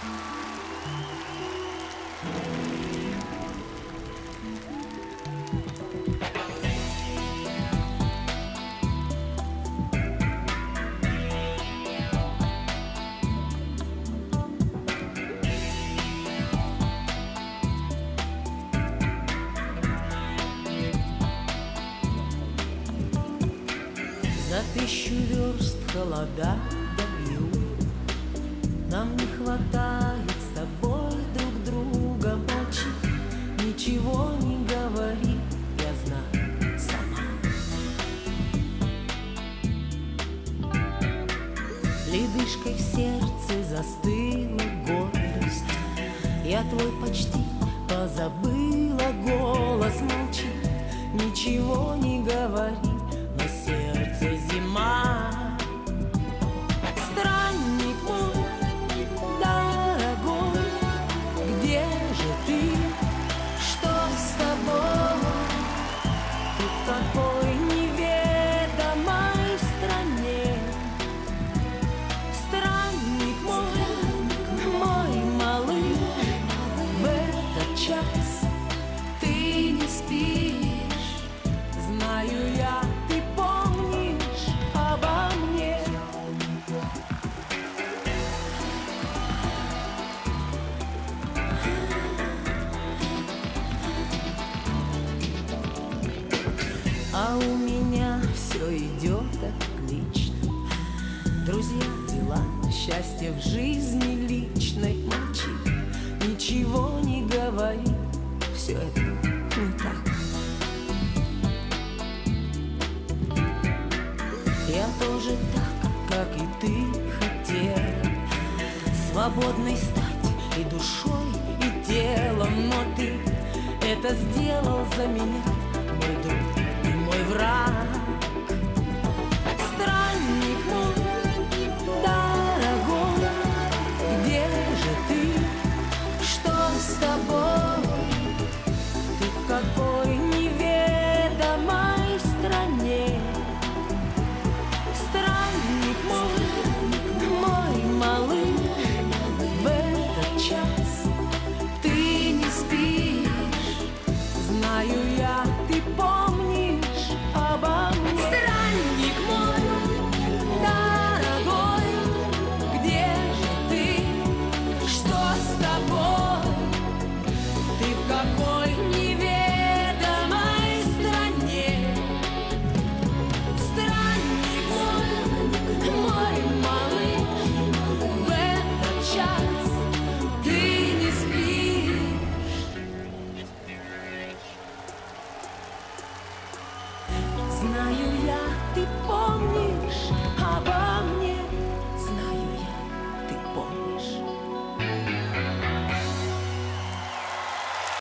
За 1000 верст холода дают. Нам не хватает с тобой друг друга. Молчи, ничего не говори, я знаю сама. Ледышкой в сердце застыла гордость. Я твой почти позабыла голос. Молчи, ничего не говори, на сердце зима. Странник мой дорогой, где же ты? Что с тобой? Ты в какой неведомой стране? Странник мой малыш, в этот час ты не спишь. Знаю я, ты помнишь обо мне. А у меня все идет отлично. Друзья, дела, счастье в жизни личной. Молчи, ничего не говори, все это не так. Я тоже так, как и ты хотел, свободной стать и душой, и телом. Но ты это сделал за меня, мой друг и мой враг. Странник мой дорогой, где же ты? Что с тобой? Ты в какой неведомой стране? Странник мой малыш, в этот час ты не спишь. Знаю я, ты помнишь обо мне. Странник мой дорогой, где же ты? Что с тобой? Ты в какой неведомой стране? Странник мой малыш, в этот час ты не спишь. Знаю я, ты помнишь обо